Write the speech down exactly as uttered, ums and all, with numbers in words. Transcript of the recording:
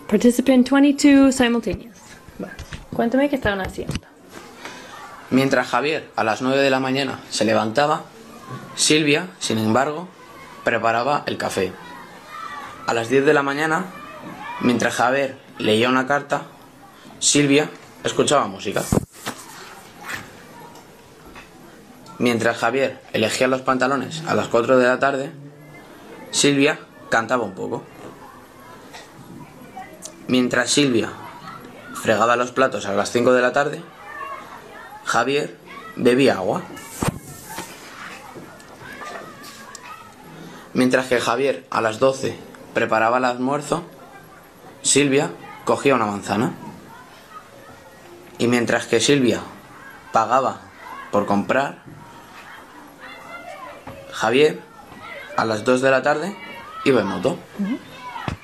Participant twenty-two, simultaneous. Bueno, cuéntame qué estaban haciendo. Mientras Javier a las nueve de la mañana se levantaba, Silvia, sin embargo, preparaba el café. A las diez de la mañana, mientras Javier leía una carta, Silvia escuchaba música. Mientras Javier elegía los pantalones a las cuatro de la tarde, Silvia cantaba un poco. Mientras Silvia fregaba los platos a las cinco de la tarde, Javier bebía agua. Mientras que Javier a las doce preparaba el almuerzo, Silvia cogía una manzana. Y mientras que Silvia pagaba por comprar, Javier a las dos de la tarde iba en moto. Uh-huh.